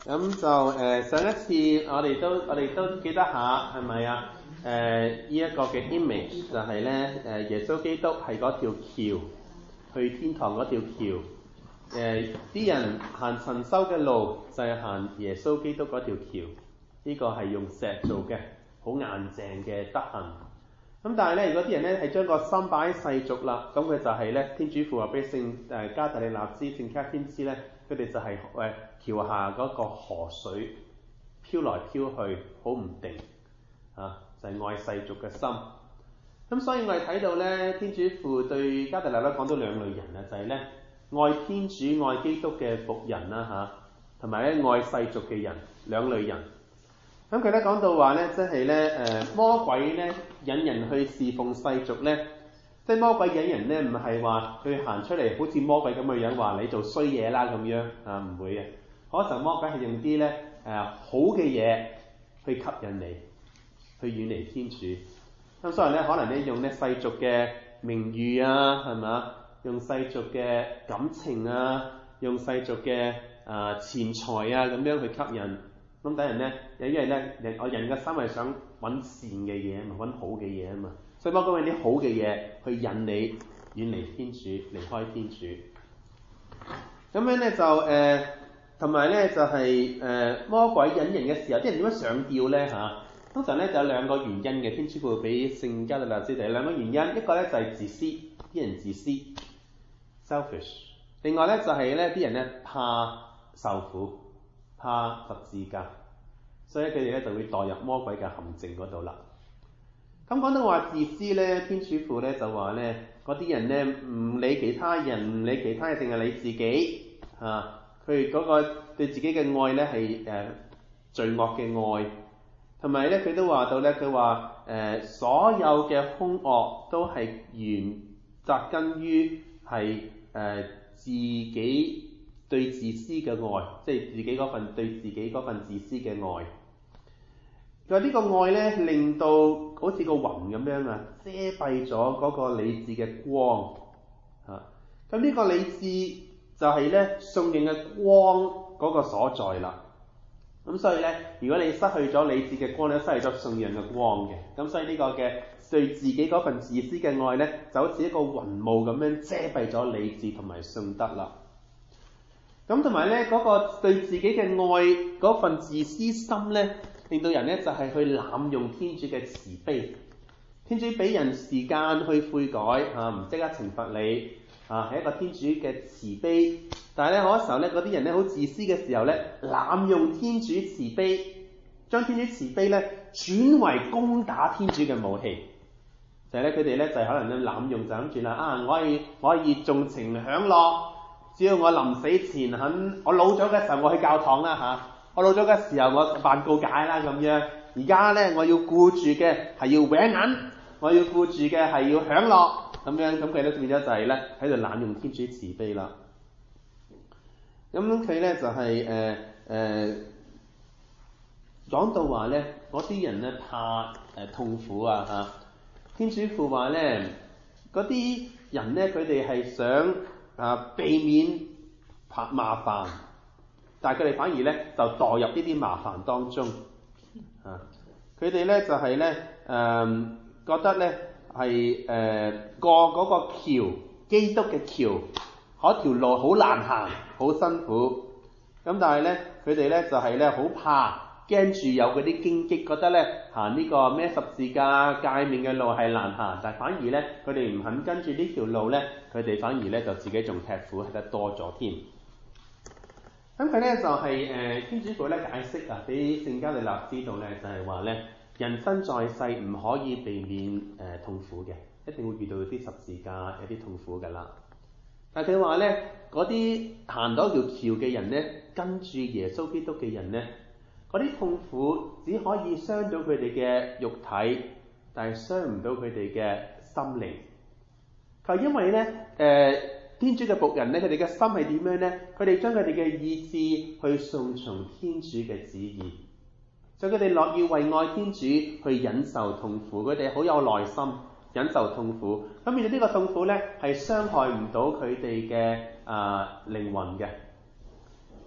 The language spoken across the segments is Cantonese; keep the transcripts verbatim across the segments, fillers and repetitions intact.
咁就誒、呃、上一次我哋都我哋都記得下係咪啊？誒呢一個嘅 image 就係咧誒耶穌基督係嗰條橋去天堂嗰條橋，誒、呃、啲人行神修嘅路就係行耶穌基督嗰條橋，呢、這個係用石做嘅，好硬淨嘅德行。咁但係咧，如果啲人咧係將個心擺喺世俗啦，咁佢就係咧天主父話俾聖誒加特里納斯聖卡天知咧，佢哋就係誒橋下嗰個河水飄來飄去，好唔定啊，就係、是、愛世俗嘅心。咁所以我哋睇到咧，天主父對加特里納講到兩類人啊，就係、是、咧愛天主愛基督嘅僕人啦嚇，同埋咧愛世俗嘅人兩類人。咁佢咧講到話咧，即係咧誒魔鬼咧引人去侍奉世俗咧，即係魔鬼引人咧唔係話佢行出嚟好似魔鬼咁嘅樣話你做衰嘢啦咁樣啊，唔會嘅。可能魔鬼係用啲咧誒好嘅嘢去吸引你，去遠離天主。咁所以咧可能咧用咧世俗嘅名譽啊，係嘛？用世俗嘅感情啊，用世俗嘅啊、呃、錢財啊咁樣去吸引。咁等人咧，因為咧人我人嘅心係想揾善嘅嘢啊嘛，揾好嘅嘢啊嘛，所以魔鬼用啲好嘅嘢去引你遠離天主，離開天主。咁樣咧就誒，同埋咧就係、是、誒、呃、魔鬼引人嘅時候，啲人點樣上吊咧嚇？通常咧就有兩個原因嘅，天主父俾聖加特納斯第兩個原因，一個咧就係、是、自私，啲人自私 （selfish）， 另外咧就係咧啲人咧怕受苦。怕十字架，所以佢哋咧就會墮入魔鬼嘅陷阱嗰度啦。咁講到話自私咧，天主父咧就話咧，嗰啲人咧唔理其他人，唔理其他嘢，淨係理自己嚇。佢嗰個對自己嘅愛咧係誒罪惡嘅愛，同埋咧佢都話到咧，佢話誒所有嘅兇惡都係源扎根於係誒自己。對自私嘅愛，即係自己嗰份對自己嗰份自私嘅愛。佢話呢個愛咧，令到好似個雲咁樣啊，遮蔽咗嗰個理智嘅光嚇。咁呢個理智就係咧信仰嘅光嗰個所在啦。咁所以咧，如果你失去咗理智嘅光咧，失去咗信仰嘅光嘅。咁所以呢個嘅對自己嗰份自私嘅愛咧，就好似一個雲霧咁樣遮蔽咗理智同埋信德啦。咁同埋咧，嗰、那個對自己嘅愛嗰份自私心咧，令到人咧就係、是、去濫用天主嘅慈悲。天主俾人時間去悔改嚇，唔即刻懲罰你嚇，係一個天主嘅慈悲。但係咧，好多時候咧，嗰啲人咧好自私嘅時候咧，濫用天主慈悲，將天主慈悲咧轉為攻打天主嘅武器。就係咧，佢哋咧就係、是、可能咧濫用就諗住啦，啊，我可以我可以縱情享樂。只要我臨死前肯，我老咗嘅時候我去教堂啦嚇，我老咗嘅時候我辦告解啦咁樣。而家咧我要顧住嘅係要搲銀，我要顧住嘅係要享樂咁樣，咁佢咧變咗就係咧喺度濫用天主慈悲啦。咁佢咧就係誒誒講到話咧，嗰啲人咧怕誒、呃、痛苦啊嚇。天主父話咧，嗰啲人咧佢哋係想。啊！避免怕麻煩，但係佢哋反而咧就墮入呢啲麻煩當中。啊！佢哋咧就係、是、咧，誒、呃、覺得咧係誒過嗰個橋，基督嘅橋，嗰條路好難行，好辛苦。咁但係咧，佢哋咧就係咧好怕。驚住有嗰啲荊棘，覺得咧行呢個咩十字架誡命嘅路係難行，但係反而咧佢哋唔肯跟住呢條路咧，佢哋反而咧就自己仲吃苦吃得多咗添。咁佢咧就係、是、誒、呃、天主父咧解釋啊，俾聖加利納知道咧就係話咧，人生在世唔可以避免誒、呃、痛苦嘅，一定會遇到啲十字架有啲痛苦㗎啦。但係佢話咧，嗰啲行到條橋嘅人咧，跟住耶穌基督嘅人咧。嗰啲痛苦只可以傷到佢哋嘅肉體，但係傷唔到佢哋嘅心靈。佢因為咧，誒、呃、天主嘅僕人咧，佢哋嘅心係點樣咧？佢哋將佢哋嘅意志去順從天主嘅旨意，所以佢哋樂意為愛天主去忍受痛苦。佢哋好有耐心忍受痛苦。咁面對呢個痛苦咧，係傷害唔到佢哋嘅啊靈魂嘅。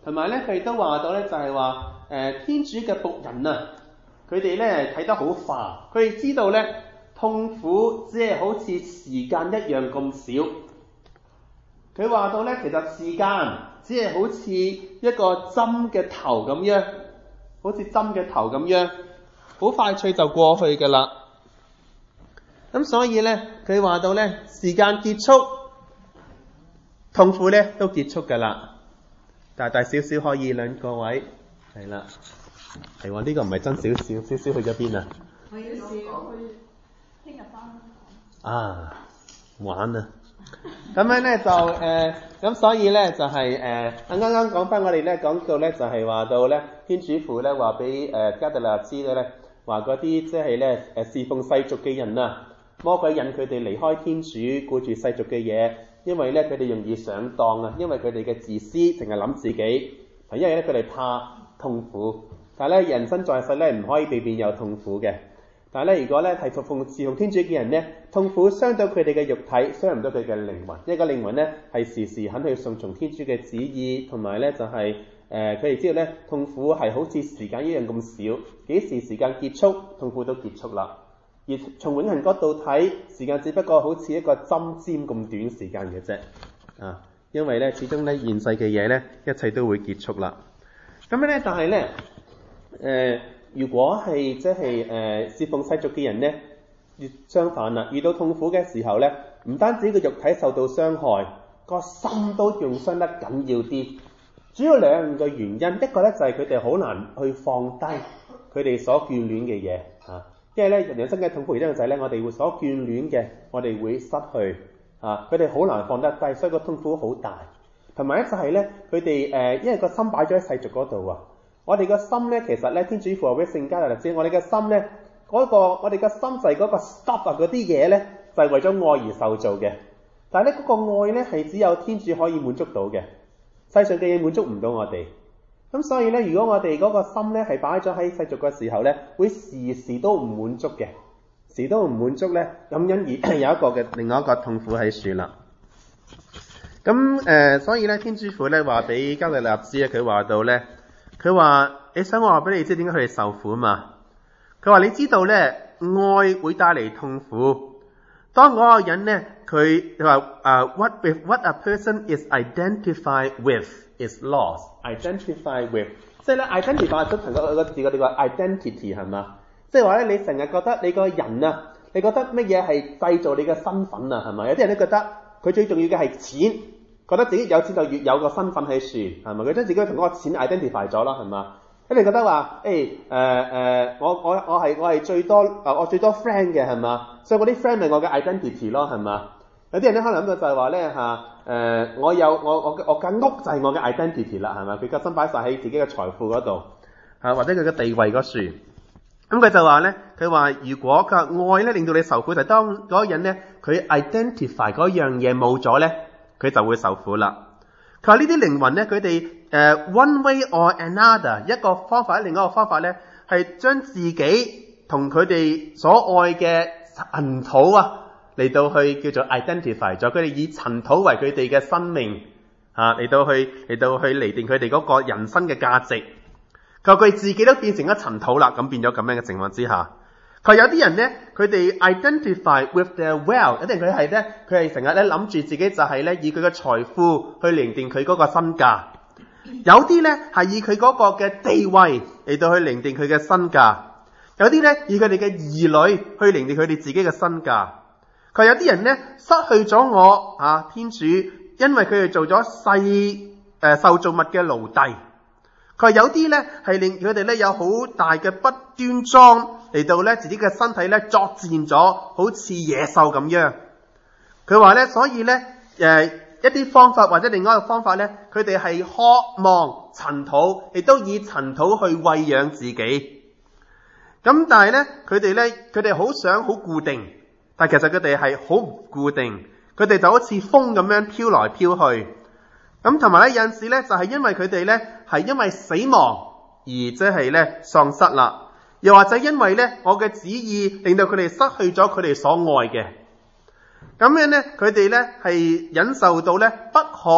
同埋咧，佢亦都話到咧，就係話誒天主嘅僕人啊，佢哋咧睇得好化，佢哋知道咧痛苦只係好似時間一樣咁少。佢話到咧，其實時間只係好似一個針嘅頭咁樣，好似針嘅頭咁樣，好快脆就過去㗎啦。咁所以咧，佢話到咧，時間結束，痛苦咧都結束㗎啦。大大小小可以兩個位，係啦，係喎，呢個唔係真少少，少少去咗邊啊？ 我要少去聽日翻。 啊，玩啊！咁樣咧就誒，咁、呃、所以咧就係、是、誒，啱啱講翻我哋咧講到咧就係話到咧，天主父咧話俾誒加特納知嘅咧，話嗰啲即係咧誒侍奉世俗嘅人啊，魔鬼引佢哋離開天主，顧住世俗嘅嘢。因為咧佢哋容易上當啊，因為佢哋嘅自私，淨係諗自己，因為咧佢哋怕痛苦。但係咧人生在世咧唔可以避免有痛苦嘅。但係咧如果咧係服奉侍奉天主嘅人咧，痛苦傷到佢哋嘅肉體，傷唔到佢嘅靈魂。因為個靈魂咧係時時肯去順從天主嘅旨意，同埋咧就係誒佢哋知道咧痛苦係好似時間一樣咁少，幾時時間結束，痛苦都結束啦。而從永恆角度睇，時間只不過好似一個針尖咁短時間嘅啫，啊，因為咧始終咧現世嘅嘢咧，一切都會結束啦。咁樣咧，但係咧，誒、呃，如果係即係誒侍奉世俗嘅人咧，越相反啦，遇到痛苦嘅時候咧，唔單止個肉體受到傷害，個心都仲傷得緊要啲。主要兩個原因，一個咧就係佢哋好難去放低佢哋所眷戀嘅嘢，啊。即係咧，人生嘅痛苦原因就係咧，我哋會所眷戀嘅，我哋會失去啊！佢哋好難放得低，所以個痛苦好大。同埋咧就係咧，佢哋誒，因為個心擺咗喺世俗嗰度啊。我哋個心咧，其實咧，天主父話俾聖加勒納知，我哋嘅心咧，嗰、嗰個我哋嘅心就係嗰個 stuff 啊，嗰啲嘢咧，就係為咗愛而受造嘅。但係咧，嗰個愛咧係只有天主可以滿足到嘅，世上嘅嘢滿足唔到我哋。咁所以咧，如果我哋嗰個心咧係擺咗喺世俗嘅時候咧，會時時都唔滿足嘅，時都唔滿足咧，咁因而有一個嘅另外一個痛苦喺樹啦。咁誒、呃，所以咧，天主父咧話俾加特納知啊，佢話到咧，佢話你想我話俾你知點解佢哋受苦嘛？佢話你知道咧，愛會帶嚟痛苦。當嗰個人咧，佢佢話誒，what with what a person is identified with is lost. Identify with， 即係咧 identify 都同個個字我哋話 identity 係嘛？即係話咧，你成日覺得你個人啊，你覺得乜嘢係製造你嘅身份啊？係咪？有啲人都覺得佢最重要嘅係錢，覺得自己有錢就越有個身份喺樹，係咪？佢將自己同嗰個錢 identify 咗啦，係嘛？咁你覺得話誒誒誒，我我我係我係最多啊，我最多 friend 嘅係嘛？所以嗰啲 friend 係我嘅 identity 咯，係嘛？有啲人咧可能諗到就係話咧嚇誒，我有我我我間屋就係我嘅 identity 啦，係咪？佢個心擺晒喺自己嘅財富嗰度嚇，或者佢嘅地位嗰樹。咁佢就話咧，佢話如果個愛咧令到你受苦，就係當嗰個人咧佢 identify 嗰樣嘢冇咗咧，佢就會受苦啦。佢話呢啲靈魂咧，佢哋誒 one way or another 一個方法，另一個方法咧係將自己同佢哋所愛嘅塵土啊嚟到去叫做 identify 咗，佢哋以塵土為佢哋嘅生命嚇嚟到去嚟到去釐定佢哋嗰個人生嘅價值。佢話佢自己都變成咗塵土啦，咁變咗咁樣嘅情況之下，佢話有啲人咧，佢哋 identify with their wealth， 有啲人佢係咧，佢係成日咧諗住自己就係咧以佢嘅財富去釐定佢嗰個身價，有啲咧係以佢嗰個嘅地位嚟到去釐定佢嘅身價，有啲咧以佢哋嘅兒女去釐定佢哋自己嘅身價。佢話有啲人咧失去咗我啊天主，因為佢哋做咗世誒、呃、受造物嘅奴隸。佢話有啲咧係令佢哋咧有好大嘅不端莊嚟到咧自己嘅身體咧作賤咗，好似野獸咁樣。佢話咧，所以咧誒、呃、一啲方法或者另外一個方法咧，佢哋係渴望塵土，亦都以塵土去餵養自己。咁但係咧，佢哋咧佢哋好想好固定，但其實佢哋係好唔固定，佢哋就好似風咁樣飄來飄去。咁同埋咧，有陣時咧就係因為佢哋咧係因為死亡而即係咧喪失啦，又或者因為咧我嘅旨意令到佢哋失去咗佢哋所愛嘅，咁樣咧佢哋咧係忍受到咧不可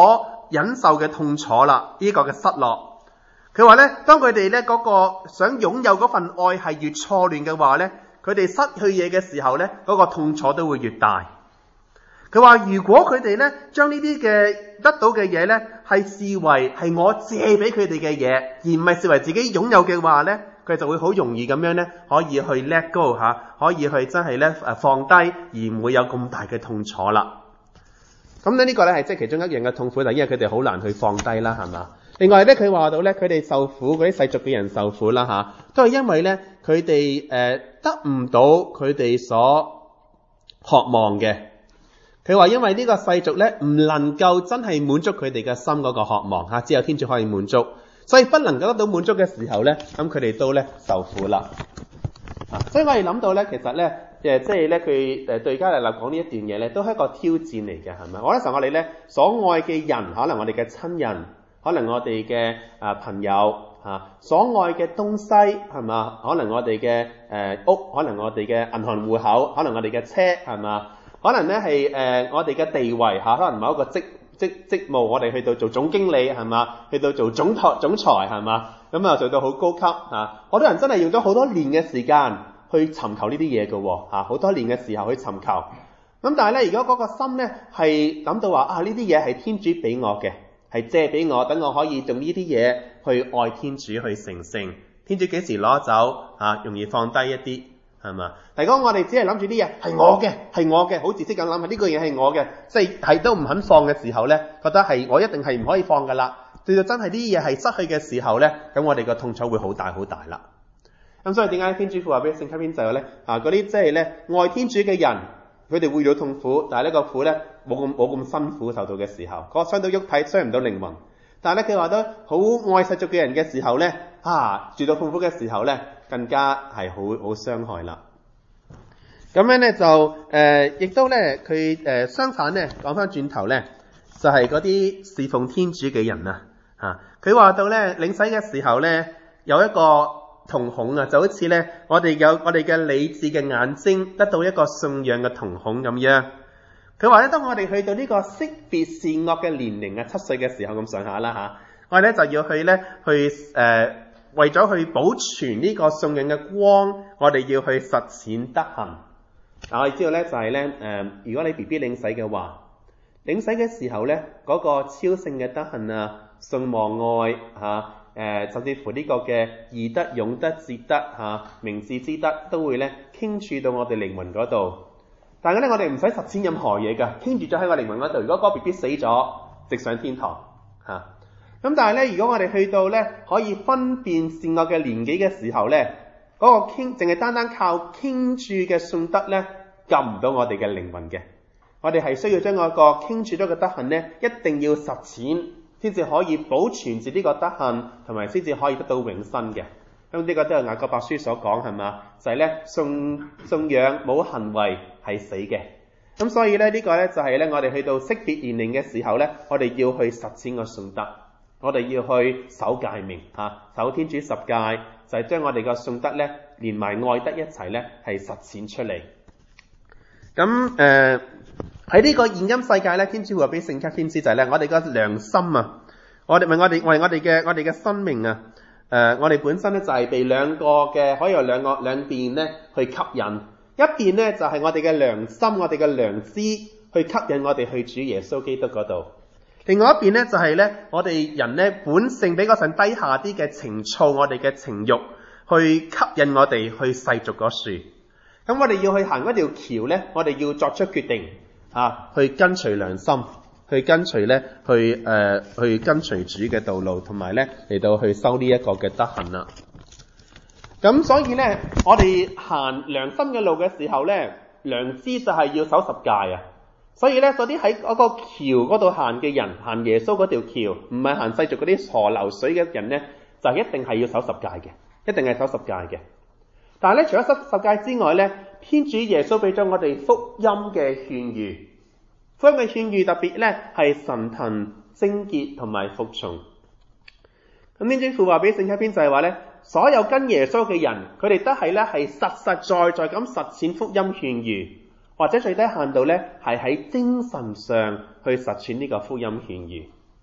忍受嘅痛楚啦，呢、這個嘅失落。佢話咧，當佢哋咧嗰個想擁有嗰份愛係越錯亂嘅話咧，佢哋失去嘢嘅時候咧，嗰、那個痛楚都會越大。佢話如果佢哋咧將呢啲嘅得到嘅嘢咧係視為係我借俾佢哋嘅嘢，而唔係視為自己擁有嘅話咧，佢就會好容易咁樣咧可以去 let go 吓，可以去真係咧誒放低，而唔會有咁大嘅痛楚啦。咁咧呢個咧係即係其中一樣嘅痛苦，就因為佢哋好難去放低啦，係嘛？另外咧，佢話到咧，佢哋受苦，嗰啲世俗嘅人受苦啦吓，都係因為咧佢哋誒得唔到佢哋所渴望嘅。佢話因為呢個世俗咧唔能夠真係滿足佢哋嘅心嗰個渴望吓，只有天主可以滿足，所以不能夠得到滿足嘅時候咧，咁佢哋都咧受苦啦。啊，所以我哋諗到咧，其實咧誒即係咧佢誒對加利納講呢一段嘢咧，都係一個挑戰嚟嘅，係咪？我覺得時候我哋咧所愛嘅人，可能我哋嘅親人，可能我哋嘅啊朋友嚇，所愛嘅東西係嘛？可能我哋嘅誒屋，可能我哋嘅銀行戶口，可能我哋嘅車係嘛？可能咧係誒我哋嘅地位嚇，可能某一個職職職務，我哋去到做總經理係嘛？去到做總台總裁係嘛？咁啊做到好高級嚇。好多人真係用咗好多年嘅時間去尋求呢啲嘢嘅喎嚇，好多年嘅時候去尋求。咁但係咧，如果嗰個心咧係諗到話啊，呢啲嘢係天主俾我嘅，係借俾我，等我可以用呢啲嘢去愛天主，去成聖。天主幾時攞走啊？容易放低一啲，係嘛？但如果我哋只係諗住啲嘢係我嘅，係我嘅，好自私咁諗，呢個嘢係我嘅，即係係都唔肯放嘅時候咧，覺得係我一定係唔可以放噶啦。到到真係啲嘢係失去嘅時候咧，咁我哋個痛楚會好大好大啦。咁所以點解天主父話俾聖卡邊就係咧啊？嗰啲即係咧愛天主嘅人，佢哋會遇到痛苦，但係呢個苦咧冇咁冇咁辛苦受到嘅時候，嗰、那個傷到肉體，傷唔到靈魂。但係咧佢話得好愛世俗嘅人嘅時候咧，啊住到痛苦嘅時候咧，更加係好好傷害啦。咁樣咧就誒，亦、呃、都咧佢誒相反咧講翻轉頭咧，就係嗰啲侍奉天主嘅人啊嚇。佢話到咧領洗嘅時候咧有一個瞳孔啊，就好似咧我哋有我哋嘅理智嘅眼睛得到一個信仰嘅瞳孔咁樣。佢話咧，當我哋去到呢個識別善惡嘅年齡啊，七歲嘅時候咁上下啦嚇，我哋咧就要去咧去誒、呃，為咗去保存呢個信仰嘅光，我哋要去實踐德行。嗱，我哋知道咧就係咧誒，如果你 B B 領洗嘅話，領洗嘅時候咧嗰、那個超聖嘅德行啊、信望愛嚇。啊誒、呃，甚至乎呢個嘅義德、勇德、節德嚇、明智之德，都會咧傾注到我哋靈魂嗰度。但係咧，我哋唔使實踐任何嘢㗎，傾注咗喺我靈魂嗰度。如果嗰個 B B 死咗，直上天堂嚇。咁、啊、但係咧，如果我哋去到咧可以分辨善惡嘅年紀嘅時候咧，嗰、那個傾淨係單單靠傾注嘅信德咧，救唔到我哋嘅靈魂嘅。我哋係需要將嗰個傾注咗嘅德行咧，一定要實踐，先至可以保存住呢個德行，同埋先至可以得到永生嘅。咁呢個都係雅各伯書所講係嘛？就係咧信信仰冇行為係死嘅。咁所以咧呢、這個咧就係咧我哋去到識別年齡嘅時候咧，我哋要去實踐個信德，我哋要去守誡命嚇，守天主十誡，就係、是、將我哋個信德咧連埋愛德一齊咧係實踐出嚟。咁誒喺呢個現今世界咧，天主話俾聖卡天使就係咧，我哋個良心啊，我哋唔係我哋為我哋嘅我哋嘅生命啊，誒、呃，我哋本身咧就係被兩個嘅可以有兩個兩邊咧去吸引，一邊咧就係、是、我哋嘅良心，我哋嘅良知去吸引我哋去主耶穌基督嗰度，另外一邊咧就係、是、咧我哋人咧本性比較上低下啲嘅情操，我哋嘅情慾去吸引我哋去世俗嗰樹。咁我哋要去行嗰條橋咧，我哋要作出決定啊，去跟隨良心，去跟隨咧，去誒、呃，去跟隨主嘅道路，同埋咧嚟到去修呢一個嘅德行啦。咁所以咧，我哋行良心嘅路嘅時候咧，良知就係要守十誡啊。所以咧，嗰啲喺嗰個橋嗰度行嘅人，行耶穌嗰條橋，唔係行世俗嗰啲河流水嘅人咧，就一定係要守十誡嘅，一定係守十誡嘅。但係咧，除咗十十誡之外咧，天主耶穌俾咗我哋福音嘅勸喻，福音嘅勸喻特別咧係神貧、貞潔同埋服從。咁天主父話俾聖卡篇就係話咧，所有跟耶穌嘅人，佢哋都係咧係實實在在咁實踐福音勸喻，或者最低限度咧係喺精神上去實踐呢個福音勸喻。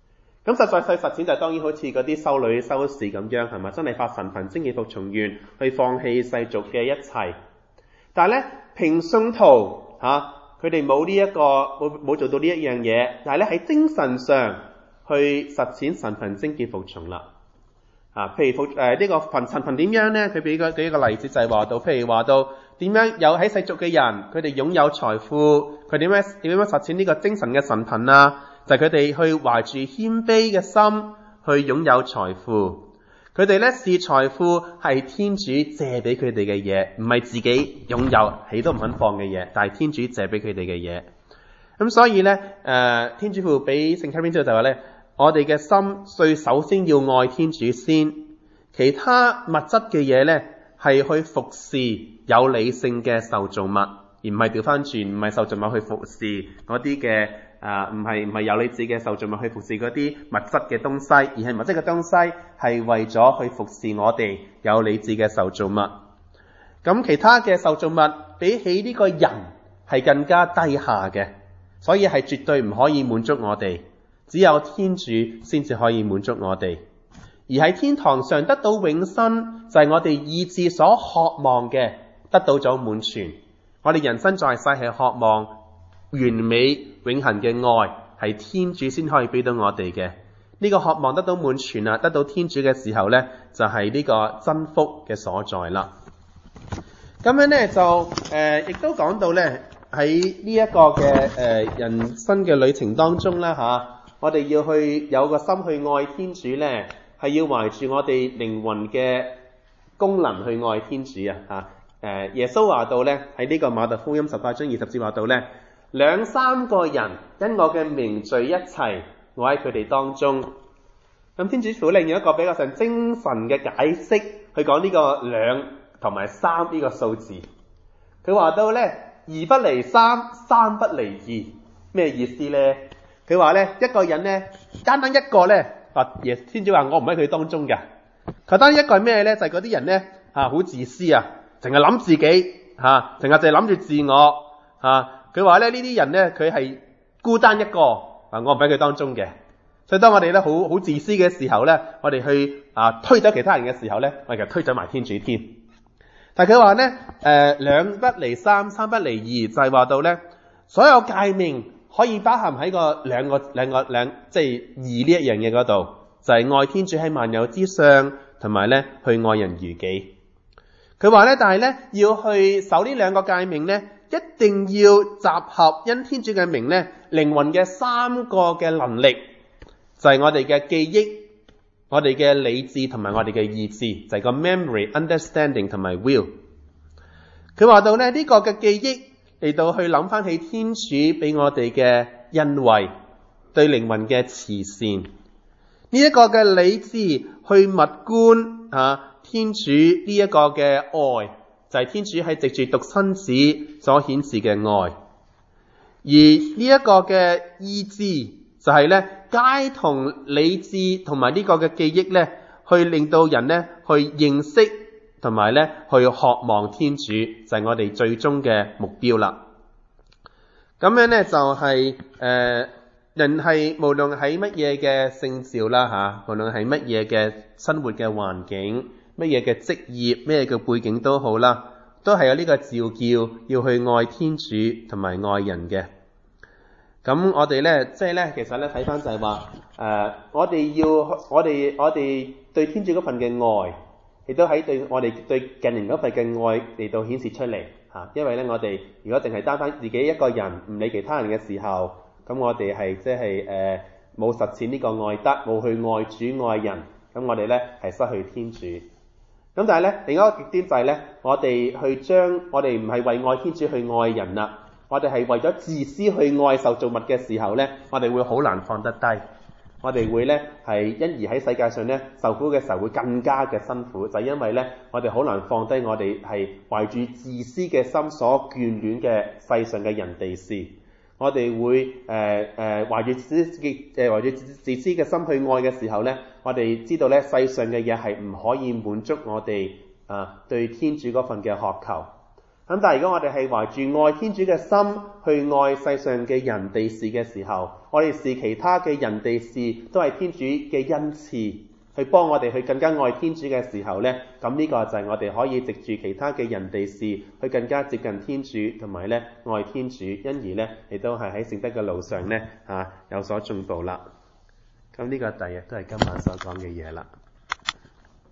咁實在去實踐就當然好似嗰啲修女修士咁樣，係咪？真係發神貧精氣服從願，去放棄世俗嘅一切。但係咧，平信徒嚇，佢哋冇呢一個冇冇做到呢一樣嘢，但係咧喺精神上去實踐神貧精氣服從啦。啊，譬如服誒呢個貧神貧點樣咧？佢俾個舉一個例子就係話到，譬如話到點樣有喺世俗嘅人，佢哋擁有財富，佢點樣點樣實踐呢個精神嘅神貧啊？就係佢哋去懷住謙卑嘅心去擁有財富。佢哋咧視財富係天主借俾佢哋嘅嘢，唔係自己擁有起都唔肯放嘅嘢，但係天主借俾佢哋嘅嘢。咁所以咧，誒、呃、天主父俾聖卡賓之後就話咧，我哋嘅心最首先要愛天主先，其他物質嘅嘢咧係去服侍有理性嘅受造物，而唔係調翻轉，唔係受造物去服侍嗰啲嘅。啊，唔係唔係有理智嘅受造物去服侍嗰啲物質嘅東西，而係物質嘅東西係為咗去服侍我哋有理智嘅受造物。咁其他嘅受造物比起呢個人係更加低下嘅，所以係絕對唔可以滿足我哋，只有天主先至可以滿足我哋。而喺天堂上得到永生，就係我哋意志所渴望嘅，得到咗滿全。我哋人生在世係渴望完美永恆嘅愛，係天主先可以俾到我哋嘅。呢個渴望得到滿全啊，得到天主嘅時候呢，就係呢個真福嘅所在啦。咁樣呢，就誒亦都講到呢，喺呢一個嘅誒人生嘅旅程當中啦吓，我哋要去有個心去愛天主呢，係要懷住我哋靈魂嘅功能去愛天主啊吓。誒耶穌話到呢，喺呢個馬特福音十八章二十節話到呢，兩三個人因我嘅名聚一齊，我喺佢哋當中。咁天主父另有一個比較上精神嘅解釋，去講呢個兩同埋三呢個數字。佢話到咧，二不離三，三不離二，咩意思咧？佢話咧，一個人咧，單單一個咧，啊，耶天主話我唔喺佢當中嘅。佢單一個係咩咧？就係嗰啲人咧，吓好自私啊，淨係諗自己，吓淨係淨係諗住自我，吓。佢話咧，呢啲人咧，佢係孤單一個，啊，我唔喺佢當中嘅。所以當我哋咧好好自私嘅時候咧，我哋去啊推走其他人嘅時候咧，我哋就推走埋天主添。但係佢話咧，誒、呃、兩不離三，三不離二，就係、是、話到咧，所有誡命可以包含喺個兩個兩個兩，即係二呢一樣嘢嗰度，就係、是、愛天主喺萬有之上，同埋咧去愛人如己。佢話咧，但係咧要去守呢兩個誡命咧，一定要集合因天主嘅名咧，靈魂嘅三個嘅能力，就係、是、我哋嘅記憶、我哋嘅理智同埋我哋嘅意志，就係、是、個 memory、understanding 同埋 will。佢話到咧呢、這個嘅記憶嚟到去諗翻起天主俾我哋嘅恩惠，對靈魂嘅慈善，呢、這、一個嘅理智去物觀啊天主呢一個嘅愛。就係天主喺藉住獨生子所顯示嘅愛，而呢一個嘅意志就係咧，皆同理智同埋呢個嘅記憶咧，去令到人咧去認識同埋咧去渴望天主，就係、是、我哋最終嘅目標啦。咁樣咧就係、是、誒、呃、人係無論喺乜嘢嘅聖召啦吓，無論係乜嘢嘅生活嘅環境。乜嘢嘅職業，咩嘅背景都好啦，都係有呢個召叫，要去愛天主同埋愛人嘅。咁我哋咧，即係咧，其實咧睇翻就係話，誒、呃，我哋要，我哋我哋對天主嗰份嘅愛，亦都喺對我哋對近人嗰份嘅愛嚟到顯示出嚟嚇。因為咧，我哋如果淨係單單自己一個人，唔理其他人嘅時候，咁我哋係即係誒冇實踐呢個愛德，冇去愛主愛人，咁我哋咧係失去天主。咁但係咧，另一個極端就係咧，我哋去將我哋唔係為愛天主去愛人啦，我哋係為咗自私去愛受造物嘅時候咧，我哋會好難放得低，我哋會咧係因而喺世界上咧受苦嘅時候會更加嘅辛苦，就係因為咧我哋好難放低我哋係懷住自私嘅心所眷戀嘅世上嘅人哋事。我哋會誒誒懷住自私嘅誒懷住自私嘅心去愛嘅時候咧，我哋知道咧世上嘅嘢係唔可以滿足我哋啊對天主嗰份嘅渴求。 咁但係如果我哋係懷住愛天主嘅心去愛世上嘅人地事嘅時候，我哋視其他嘅人地事都係天主嘅恩賜，去幫我哋去更加愛天主嘅時候呢，咁呢個就係我哋可以藉住其他嘅人地事去更加接近天主，同埋呢愛天主，因而呢亦都係喺聖德嘅路上呢，啊有所進步啦。咁呢個第日都係今晚所講嘅嘢啦。